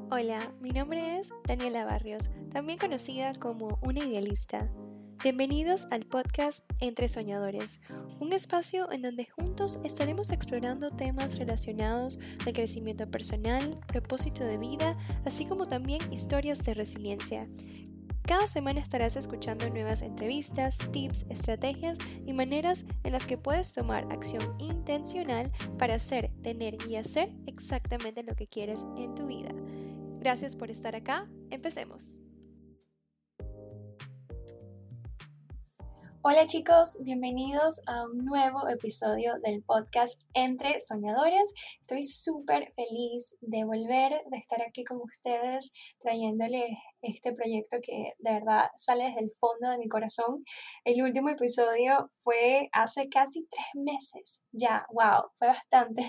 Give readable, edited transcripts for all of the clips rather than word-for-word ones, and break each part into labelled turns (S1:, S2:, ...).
S1: Hola, mi nombre es Daniela Barrios, también conocida como una idealista. Bienvenidos al podcast Entre Soñadores, un espacio en donde juntos estaremos explorando temas relacionados al crecimiento personal, propósito de vida, así como también historias de resiliencia. Cada semana estarás escuchando nuevas entrevistas, tips, estrategias y maneras en las que puedes tomar acción intencional para hacer, tener y hacer exactamente lo que quieres en tu vida. Gracias por estar acá. Empecemos. Hola chicos, bienvenidos a un nuevo episodio del podcast Entre Soñadores. Estoy súper feliz de volver, de estar aquí con ustedes, trayéndoles este proyecto que de verdad sale desde el fondo de mi corazón. El último episodio fue hace casi 3 meses. Ya, wow, fue bastante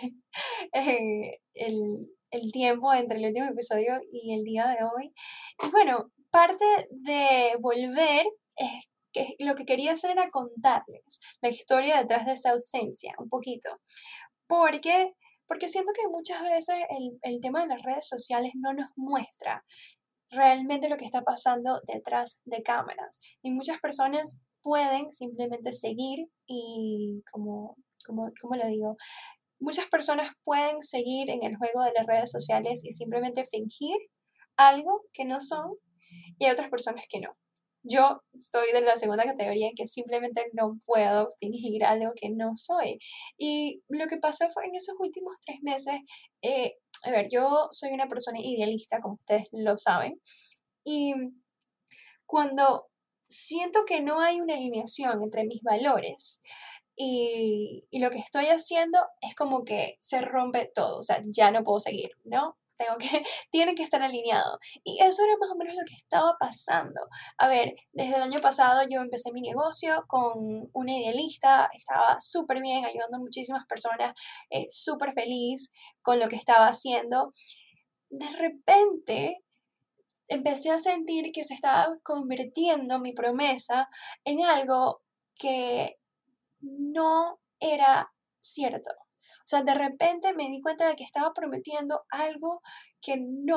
S1: el tiempo entre el último episodio y el día de hoy. Y bueno, parte de volver es que lo que quería hacer era contarles la historia detrás de esa ausencia, un poquito. Porque siento que muchas veces el tema de las redes sociales no nos muestra realmente lo que está pasando detrás de cámaras. Y muchas personas pueden simplemente seguir y, como lo digo, muchas personas pueden seguir en el juego de las redes sociales y simplemente fingir algo que no son y hay otras personas que no. Yo soy de la segunda categoría en que simplemente no puedo fingir algo que no soy. Y lo que pasó fue en esos últimos 3 meses, yo soy una persona idealista, como ustedes lo saben, y cuando siento que no hay una alineación entre mis valores y lo que estoy haciendo, es como que se rompe todo, o sea, ya no puedo seguir, ¿no? Tiene que estar alineado. Y eso era más o menos lo que estaba pasando. A ver, desde el año pasado yo empecé mi negocio con una idealista, estaba súper bien, ayudando a muchísimas personas, súper feliz con lo que estaba haciendo. De repente empecé a sentir que se estaba convirtiendo mi promesa en algo que no era cierto. O sea, de repente me di cuenta de que estaba prometiendo algo que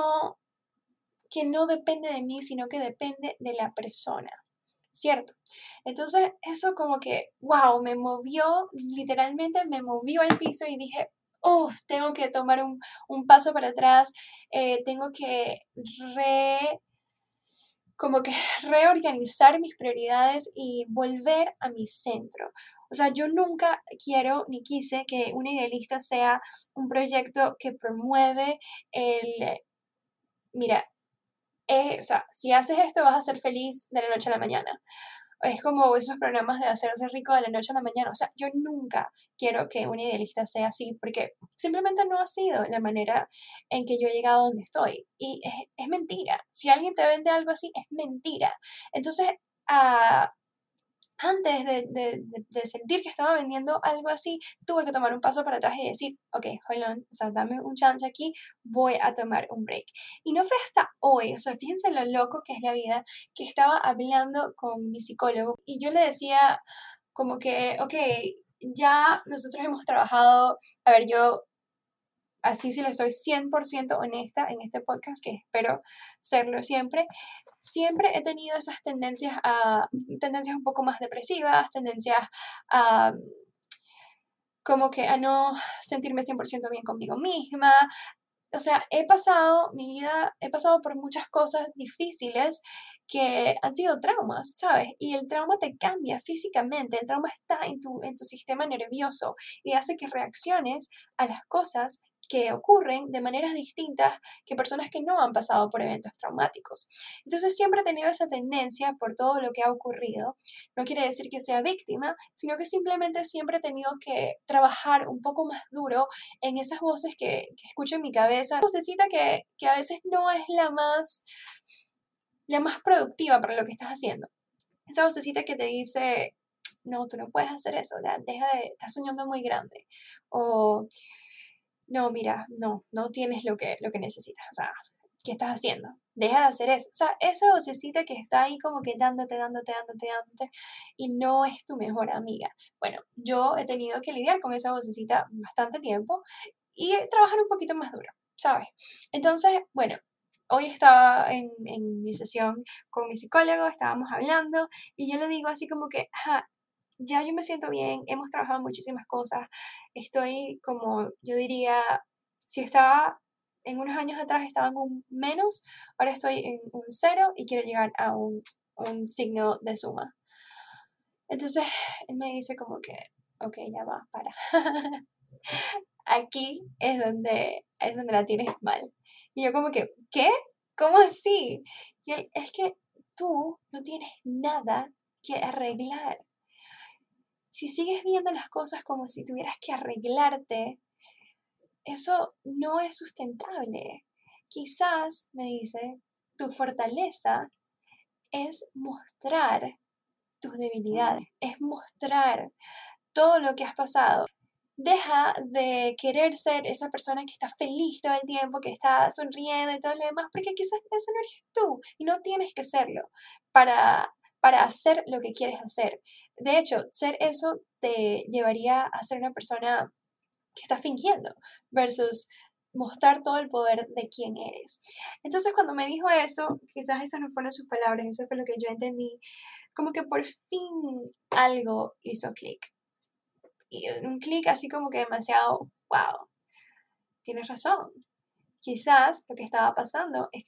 S1: no depende de mí, sino que depende de la persona, ¿cierto? Entonces, eso como que, wow, me movió, literalmente me movió al piso y dije, tengo que tomar un paso para atrás, tengo que re como que reorganizar mis prioridades y volver a mi centro. O sea, yo nunca quiero ni quise que una idealista sea un proyecto que promueve mira, o sea, si haces esto vas a ser feliz de la noche a la mañana. Es como esos programas de hacerse rico de la noche a la mañana. O sea, yo nunca quiero que una idealista sea así porque simplemente no ha sido la manera en que yo he llegado a donde estoy. Y es mentira. Si alguien te vende algo así, es mentira. Entonces, ah, antes de sentir que estaba vendiendo algo así, tuve que tomar un paso para atrás y decir, ok, hold on, o sea, dame un chance aquí, voy a tomar un break. Y no fue hasta hoy, o sea, fíjense lo loco que es la vida, que estaba hablando con mi psicólogo y yo le decía como que, ok, ya nosotros hemos trabajado, a ver, yo así si le soy 100% honesta en este podcast, que espero serlo siempre, siempre he tenido esas tendencias un poco más depresivas, tendencias a como que a no sentirme 100% bien conmigo misma. O sea, he pasado por muchas cosas difíciles que han sido traumas, ¿sabes? Y el trauma te cambia físicamente, el trauma está en tu sistema nervioso y hace que reacciones a las cosas que ocurren de maneras distintas que personas que no han pasado por eventos traumáticos. Entonces siempre he tenido esa tendencia por todo lo que ha ocurrido. No quiere decir que sea víctima, sino que simplemente siempre he tenido que trabajar un poco más duro en esas voces que escucho en mi cabeza, una vocecita que a veces no es la más productiva para lo que estás haciendo. Esa vocecita que te dice, no, tú no puedes hacer eso, estás soñando muy grande. O, no, mira, no tienes lo que necesitas. O sea, ¿qué estás haciendo? Deja de hacer eso. O sea, esa vocecita que está ahí como que dándote, y no es tu mejor amiga. Bueno, yo he tenido que lidiar con esa vocecita bastante tiempo y trabajar un poquito más duro, ¿sabes? Entonces, bueno, hoy estaba en mi sesión con mi psicólogo, estábamos hablando y yo le digo así como que, ajá, ya yo me siento bien, hemos trabajado muchísimas cosas, estoy como, yo diría, si estaba en unos años atrás estaba en un menos, ahora estoy en un cero y quiero llegar a un signo de suma. Entonces él me dice como que, ok, ya va, para. Aquí es donde la tienes mal. Y yo como que, ¿qué? ¿Cómo así? Y él, es que tú no tienes nada que arreglar. Si sigues viendo las cosas como si tuvieras que arreglarte, eso no es sustentable. Quizás, me dice, tu fortaleza es mostrar tus debilidades, es mostrar todo lo que has pasado. Deja de querer ser esa persona que está feliz todo el tiempo, que está sonriendo y todo lo demás, porque quizás eso no eres tú y no tienes que serlo para hacer lo que quieres hacer. De hecho, ser eso te llevaría a ser una persona que está fingiendo versus mostrar todo el poder de quién eres. Entonces, cuando me dijo eso, quizás esas no fueron sus palabras, eso fue lo que yo entendí, como que por fin algo hizo clic. Y un clic así como que demasiado, wow, tienes razón. Quizás lo que estaba pasando es que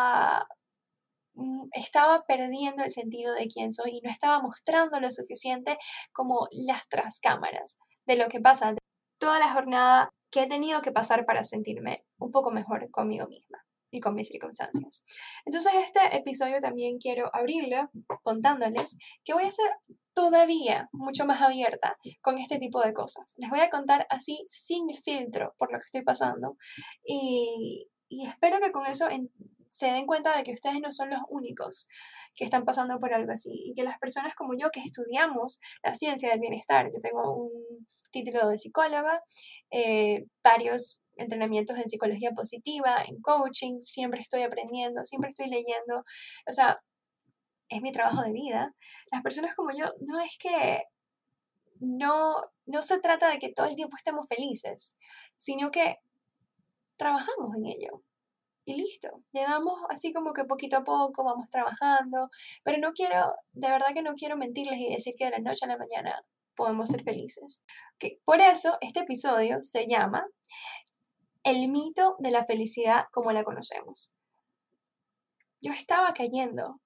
S1: estaba perdiendo el sentido de quién soy y no estaba mostrando lo suficiente como las tras cámaras de lo que pasa toda la jornada que he tenido que pasar para sentirme un poco mejor conmigo misma y con mis circunstancias. Entonces este episodio también quiero abrirlo contándoles que voy a ser todavía mucho más abierta con este tipo de cosas. Les voy a contar así sin filtro por lo que estoy pasando y espero que con eso se den cuenta de que ustedes no son los únicos que están pasando por algo así y que las personas como yo que estudiamos la ciencia del bienestar, yo tengo un título de psicóloga, varios entrenamientos en psicología positiva, en coaching, siempre estoy aprendiendo, siempre estoy leyendo, o sea, es mi trabajo de vida. Las personas como yo, no es que no se trata de que todo el tiempo estemos felices, sino que trabajamos en ello. Y listo, le damos así como que poquito a poco, vamos trabajando, pero no quiero, de verdad que no quiero mentirles y decir que de la noche a la mañana podemos ser felices. Por eso este episodio se llama El mito de la felicidad como la conocemos. Yo estaba cayendo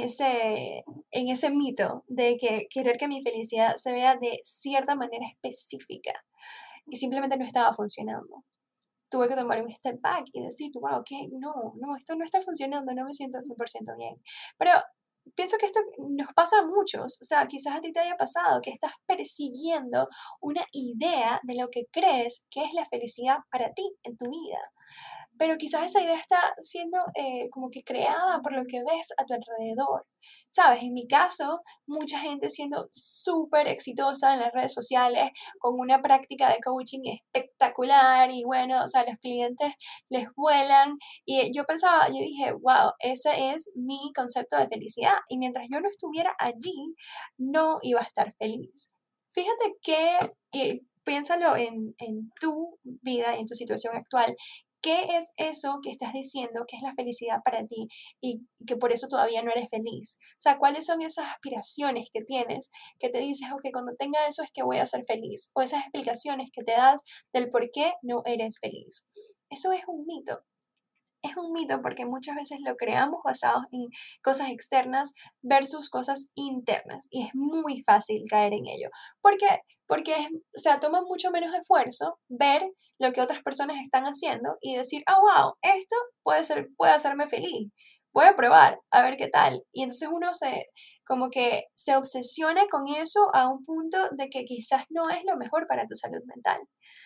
S1: en ese mito de que querer que mi felicidad se vea de cierta manera específica y simplemente no estaba funcionando. Tuve que tomar un step back y decir, wow, que no, esto no está funcionando, no me siento 100% bien. Pero pienso que esto nos pasa a muchos, o sea, quizás a ti te haya pasado que estás persiguiendo una idea de lo que crees que es la felicidad para ti en tu vida, pero quizás esa idea está siendo como que creada por lo que ves a tu alrededor. Sabes, en mi caso, mucha gente siendo súper exitosa en las redes sociales, con una práctica de coaching espectacular y bueno, o sea, los clientes les vuelan y yo pensaba, yo dije, wow, ese es mi concepto de felicidad y mientras yo no estuviera allí, no iba a estar feliz. Fíjate que, piénsalo en tu vida, en tu situación actual. ¿Qué es eso que estás diciendo que es la felicidad para ti y que por eso todavía no eres feliz? O sea, ¿cuáles son esas aspiraciones que tienes que te dices, ok, cuando tenga eso es que voy a ser feliz? O esas explicaciones que te das del por qué no eres feliz. Eso es un mito. Es un mito porque muchas veces lo creamos basados en cosas externas versus cosas internas y es muy fácil caer en ello. ¿Por qué? Porque o sea, toma mucho menos esfuerzo ver lo que otras personas están haciendo y decir, oh, wow, esto puede hacerme feliz. Voy a probar, a ver qué tal. Y entonces uno como que se obsesiona con eso a un punto de que quizás no es lo mejor para tu salud mental.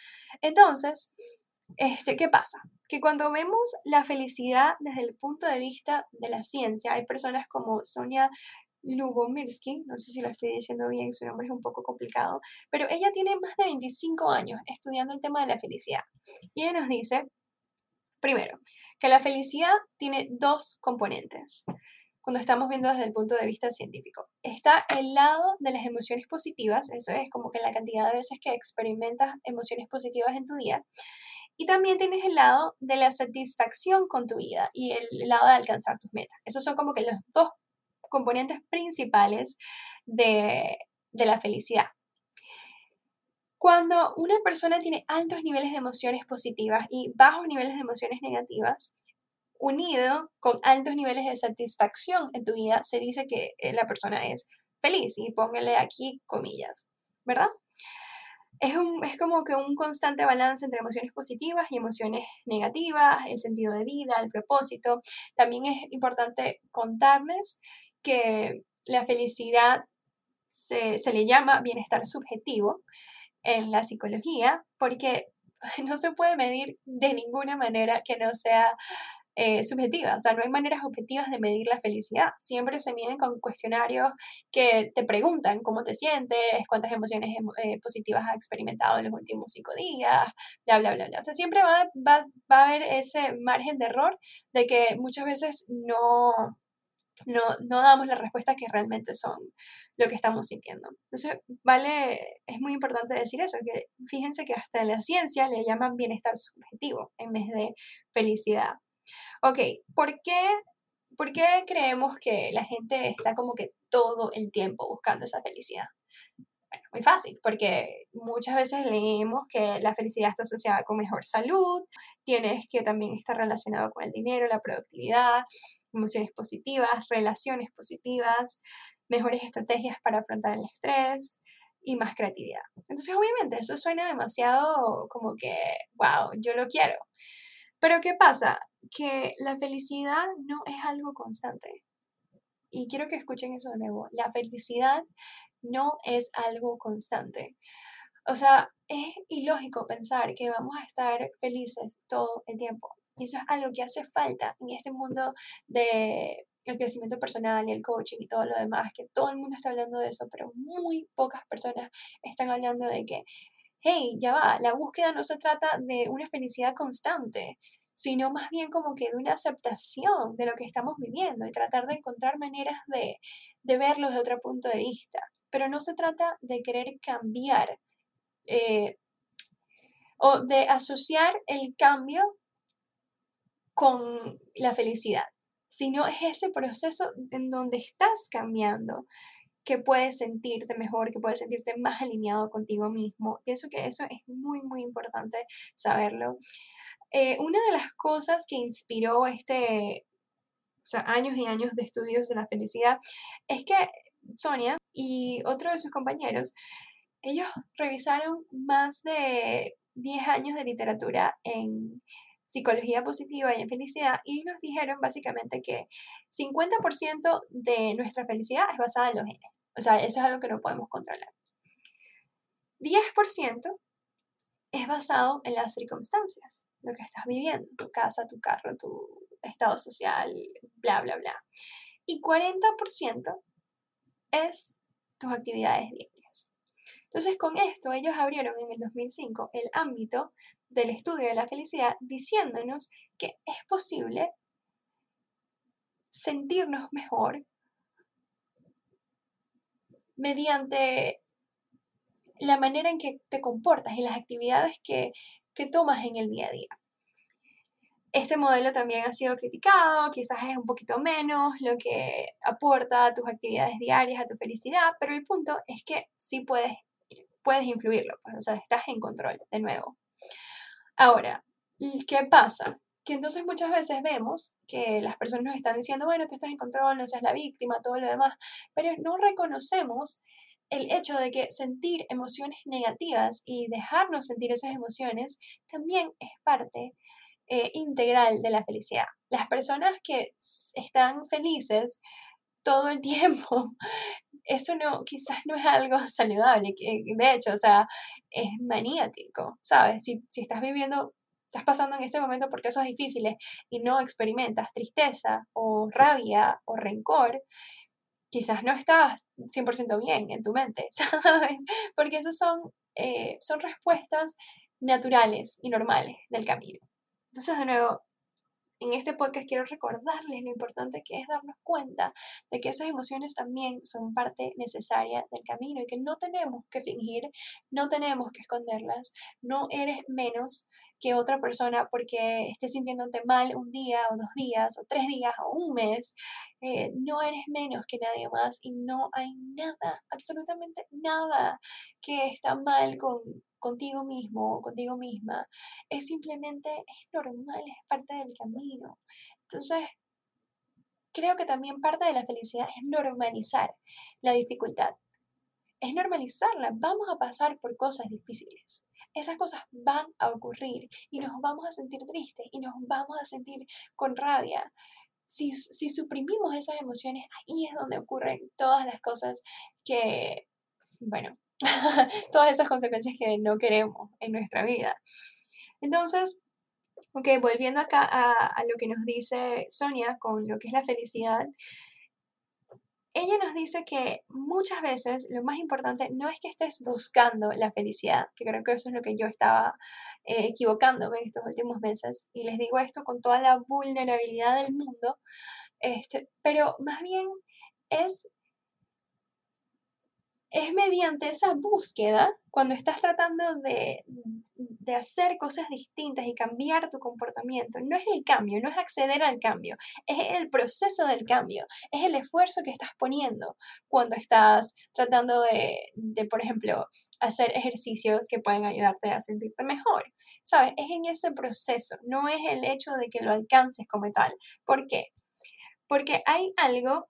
S1: Entonces, ¿qué pasa? Que cuando vemos la felicidad desde el punto de vista de la ciencia, hay personas como Sonia Lubomirsky, no sé si lo estoy diciendo bien, su nombre es un poco complicado, pero ella tiene más de 25 años estudiando el tema de la felicidad. Y ella nos dice, primero, que la felicidad tiene dos componentes cuando estamos viendo desde el punto de vista científico. Está el lado de las emociones positivas, eso es como que la cantidad de veces que experimentas emociones positivas en tu día, Y también tienes el lado de la satisfacción con tu vida y el lado de alcanzar tus metas. Esos son como que los dos componentes principales de la felicidad. Cuando una persona tiene altos niveles de emociones positivas y bajos niveles de emociones negativas, unido con altos niveles de satisfacción en tu vida, se dice que la persona es feliz. Y póngale aquí comillas, ¿verdad? Es como que un constante balance entre emociones positivas y emociones negativas, el sentido de vida, el propósito. También es importante contarles que la felicidad se le llama bienestar subjetivo en la psicología porque no se puede medir de ninguna manera que no sea subjetiva. O sea, no hay maneras objetivas de medir la felicidad. Siempre se miden con cuestionarios que te preguntan cómo te sientes, cuántas emociones positivas has experimentado en los últimos 5 días, bla, bla, bla, bla. O sea, siempre va a haber ese margen de error de que muchas veces no damos las respuestas que realmente son lo que estamos sintiendo. Entonces, es muy importante decir eso, que fíjense que hasta en la ciencia le llaman bienestar subjetivo en vez de felicidad. Ok, ¿por qué creemos que la gente está como que todo el tiempo buscando esa felicidad? Bueno, muy fácil, porque muchas veces leemos que la felicidad está asociada con mejor salud, tienes que también estar relacionado con el dinero, la productividad, emociones positivas, relaciones positivas, mejores estrategias para afrontar el estrés y más creatividad. Entonces, obviamente, eso suena demasiado como que, wow, yo lo quiero. Pero ¿qué pasa? Que la felicidad no es algo constante. Y quiero que escuchen eso de nuevo. La felicidad no es algo constante. O sea, es ilógico pensar que vamos a estar felices todo el tiempo. Y eso es algo que hace falta en este mundo de el crecimiento personal y el coaching y todo lo demás, que todo el mundo está hablando de eso, pero muy pocas personas están hablando de que, hey, ya va, la búsqueda no se trata de una felicidad constante, sino más bien como que de una aceptación de lo que estamos viviendo y tratar de encontrar maneras de verlo de otro punto de vista. Pero no se trata de querer cambiar eh, o de asociar el cambio con la felicidad, sino es ese proceso en donde estás cambiando que puedes sentirte mejor, que puedes sentirte más alineado contigo mismo. Pienso que eso es muy, muy importante saberlo. Una de las cosas que inspiró o sea, años y años de estudios de la felicidad es que Sonia y otro de sus compañeros, ellos revisaron más de 10 años de literatura en psicología positiva y en felicidad y nos dijeron básicamente que 50% de nuestra felicidad es basada en los genes. O sea, eso es algo que no podemos controlar. 10% es basado en las circunstancias, lo que estás viviendo, tu casa, tu carro, tu estado social, bla, bla, bla. Y 40% es tus actividades diarias. Entonces, con esto, ellos abrieron en el 2005 el ámbito del estudio de la felicidad, diciéndonos que es posible sentirnos mejor mediante la manera en que te comportas y las actividades que tomas en el día a día. Este modelo también ha sido criticado, quizás es un poquito menos lo que aporta a tus actividades diarias, a tu felicidad, pero el punto es que sí puedes influirlo, pues, o sea, estás en control de nuevo. Ahora, ¿qué pasa? Que entonces muchas veces vemos que las personas nos están diciendo, bueno, tú estás en control, no seas la víctima, todo lo demás, pero no reconocemos el hecho de que sentir emociones negativas y dejarnos sentir esas emociones también es parte integral de la felicidad. Las personas que están felices todo el tiempo, eso no, quizás no es algo saludable, de hecho, o sea, es maniático, ¿sabes? Si estás viviendo, estás pasando en este momento por cosas difíciles y no experimentas tristeza o rabia o rencor, quizás no estás 100% bien en tu mente, ¿sabes? Porque esas son respuestas naturales y normales del camino. Entonces, de nuevo, en este podcast quiero recordarles lo importante que es darnos cuenta de que esas emociones también son parte necesaria del camino y que no tenemos que fingir, no tenemos que esconderlas. No eres menos que otra persona porque estés sintiéndote mal un día o 2 días o 3 días o un mes. No eres menos que nadie más y no hay nada, absolutamente nada que está mal contigo mismo o contigo misma. Es simplemente, es normal, es parte del camino. Entonces, creo que también parte de la felicidad es normalizar la dificultad, es normalizarla. Vamos a pasar por cosas difíciles. Esas cosas van a ocurrir y nos vamos a sentir tristes y nos vamos a sentir con rabia. Si suprimimos esas emociones, ahí es donde ocurren todas las cosas que, bueno, todas esas consecuencias que no queremos en nuestra vida. Entonces, ok, volviendo acá a lo que nos dice Sonia con lo que es la felicidad, ella nos dice que muchas veces lo más importante no es que estés buscando la felicidad, que creo que eso es lo que yo estaba equivocándome en estos últimos meses, y les digo esto con toda la vulnerabilidad del mundo, pero más bien es mediante esa búsqueda, cuando estás tratando de hacer cosas distintas y cambiar tu comportamiento. No es el cambio, no es acceder al cambio, es el proceso del cambio, es el esfuerzo que estás poniendo cuando estás tratando por ejemplo, hacer ejercicios que pueden ayudarte a sentirte mejor. ¿Sabes? Es en ese proceso, no es el hecho de que lo alcances como tal. ¿Por qué? Porque hay algo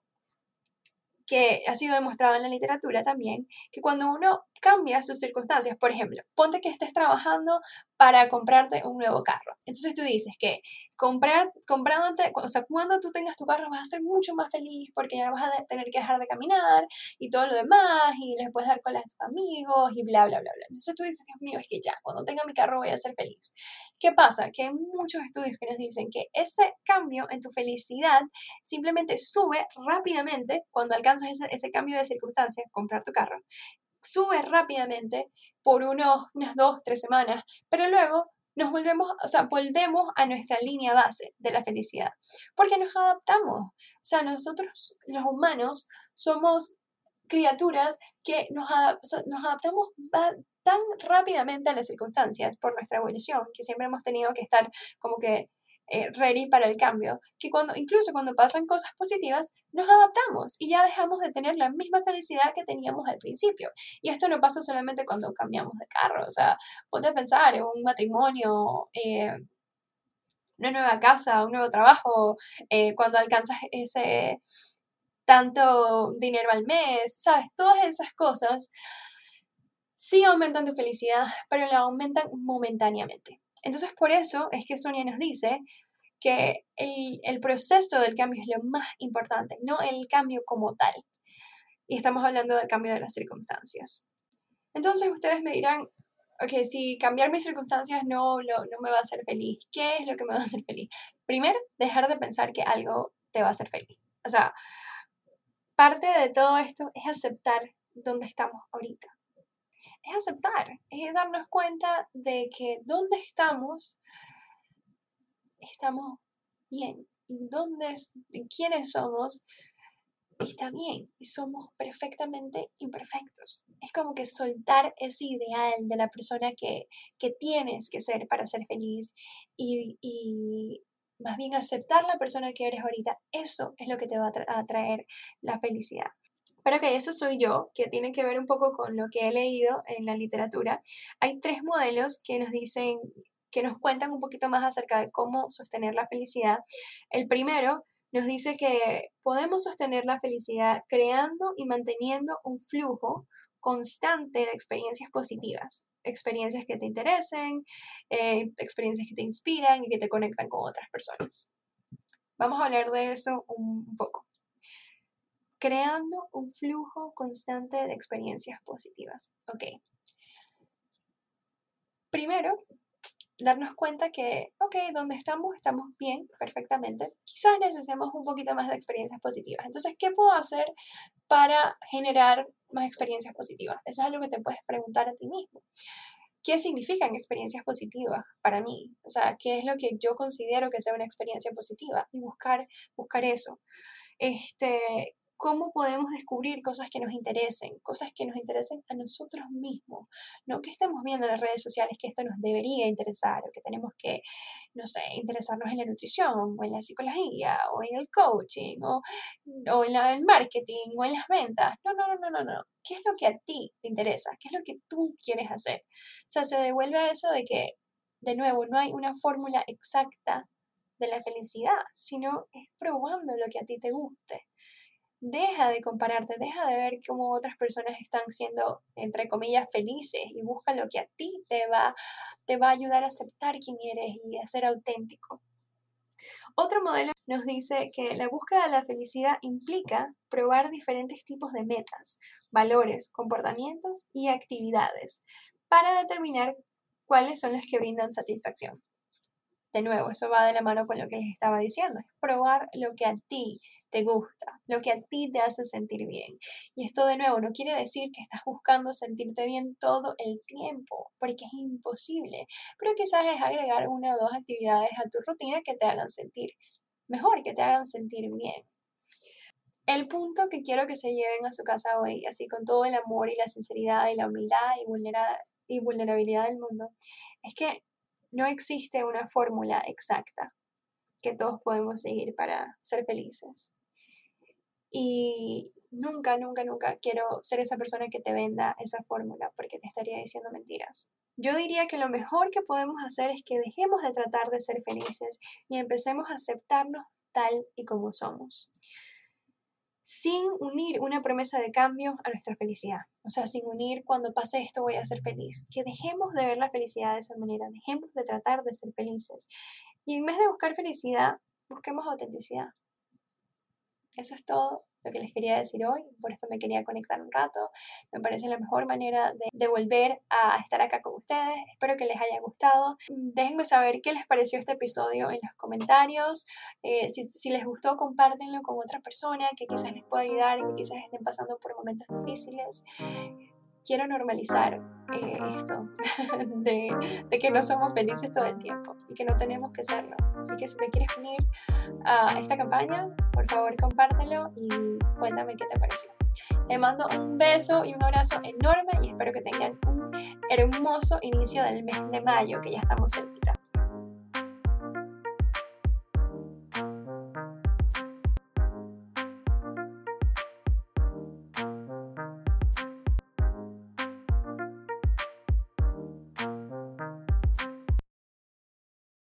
S1: que ha sido demostrado en la literatura también, que cuando uno cambia sus circunstancias, por ejemplo, ponte que estés trabajando para comprarte un nuevo carro. Entonces tú dices que comprándote, o sea, cuando tú tengas tu carro vas a ser mucho más feliz porque ya no vas a tener que dejar de caminar y todo lo demás y les puedes dar cola a tus amigos y bla, bla, bla, bla. Entonces tú dices, Dios mío, es que ya, cuando tenga mi carro voy a ser feliz. ¿Qué pasa? Que hay muchos estudios que nos dicen que ese cambio en tu felicidad simplemente sube rápidamente cuando alcanzas ese cambio de circunstancias, comprar tu carro, sube rápidamente por unas 2, 3 semanas, pero luego volvemos a nuestra línea base de la felicidad, porque nos adaptamos. O sea, nosotros, los humanos, somos criaturas que nos adaptamos tan rápidamente a las circunstancias por nuestra evolución, que siempre hemos tenido que estar como que ready para el cambio, que incluso cuando pasan cosas positivas, nos adaptamos y ya dejamos de tener la misma felicidad que teníamos al principio. Y esto no pasa solamente cuando cambiamos de carro, o sea, ponte a pensar en un matrimonio, una nueva casa, un nuevo trabajo, cuando alcanzas ese tanto dinero al mes, ¿sabes? Todas esas cosas sí aumentan tu felicidad, pero la aumentan momentáneamente. Entonces, por eso es que Sonia nos dice que el proceso del cambio es lo más importante, no el cambio como tal. Y estamos hablando del cambio de las circunstancias. Entonces ustedes me dirán, ok, si cambiar mis circunstancias no me va a hacer feliz, ¿qué es lo que me va a hacer feliz? Primero, dejar de pensar que algo te va a hacer feliz. O sea, parte de todo esto es aceptar dónde estamos ahorita. Es aceptar, es darnos cuenta de que donde estamos bien. Y quiénes somos, está bien. Y somos perfectamente imperfectos. Es como que soltar ese ideal de la persona que tienes que ser para ser feliz y más bien aceptar la persona que eres ahorita. Eso es lo que te va a traer la felicidad. Pero que eso soy yo, que tiene que ver un poco con lo que he leído en la literatura. Hay 3 modelos que nos dicen, que nos cuentan un poquito más acerca de cómo sostener la felicidad. El primero nos dice que podemos sostener la felicidad creando y manteniendo un flujo constante de experiencias positivas, experiencias que te interesen, experiencias que te inspiran y que te conectan con otras personas. Vamos a hablar de eso un poco. Creando un flujo constante de experiencias positivas. Ok. Primero, darnos cuenta que, ok, donde estamos bien, perfectamente. Quizás necesitemos un poquito más de experiencias positivas. Entonces, ¿qué puedo hacer para generar más experiencias positivas? Eso es algo que te puedes preguntar a ti mismo. qué significan experiencias positivas para mí, o sea, qué es lo que yo considero que sea una experiencia positiva y buscar eso. Cómo podemos descubrir cosas que nos interesen a nosotros mismos, no que estemos viendo en las redes sociales que esto nos debería interesar o que tenemos que, no sé, interesarnos en la nutrición o en la psicología o en el coaching o en el marketing o en las ventas. No, no, no, no, no, no. ¿Qué es lo que a ti te interesa? ¿Qué es lo que tú quieres hacer? O sea, se devuelve a eso de que, de nuevo, no hay una fórmula exacta de la felicidad, sino es probando lo que a ti te guste. Deja de compararte, deja de ver cómo otras personas están siendo, entre comillas, felices y busca lo que a ti te va a ayudar a aceptar quién eres y a ser auténtico. Otro modelo nos dice que la búsqueda de la felicidad implica probar diferentes tipos de metas, valores, comportamientos y actividades para determinar cuáles son las que brindan satisfacción. De nuevo, eso va de la mano con lo que les estaba diciendo, es probar lo que a ti te gusta, lo que a ti te hace sentir bien. Y esto de nuevo no quiere decir que estás buscando sentirte bien todo el tiempo, porque es imposible, pero quizás es agregar una o dos actividades a tu rutina que te hagan sentir mejor, que te hagan sentir bien. El punto que quiero que se lleven a su casa hoy, así con todo el amor y la sinceridad y la humildad y vulnerabilidad del mundo, es que no existe una fórmula exacta que todos podemos seguir para ser felices. Y nunca, nunca, nunca quiero ser esa persona que te venda esa fórmula porque te estaría diciendo mentiras. Yo diría que lo mejor que podemos hacer es que dejemos de tratar de ser felices y empecemos a aceptarnos tal y como somos, sin unir una promesa de cambio a nuestra felicidad. O sea, sin unir cuando pase esto voy a ser feliz. Que dejemos de ver la felicidad de esa manera, dejemos de tratar de ser felices. Y en vez de buscar felicidad, busquemos autenticidad. Eso es todo lo que les quería decir hoy, por esto me quería conectar un rato. Me parece la mejor manera de volver a estar acá con ustedes. Espero que les haya gustado. Déjenme saber qué les pareció este episodio en los comentarios. Si les gustó, compártenlo con otra persona que quizás les pueda ayudar, que quizás estén pasando por momentos difíciles. Quiero normalizar esto de que no somos felices todo el tiempo y que no tenemos que serlo. Así que si te quieres unir a esta campaña, por favor compártelo y cuéntame qué te pareció. Te mando un beso y un abrazo enorme y espero que tengan un hermoso inicio del mes de mayo, que ya estamos cerca.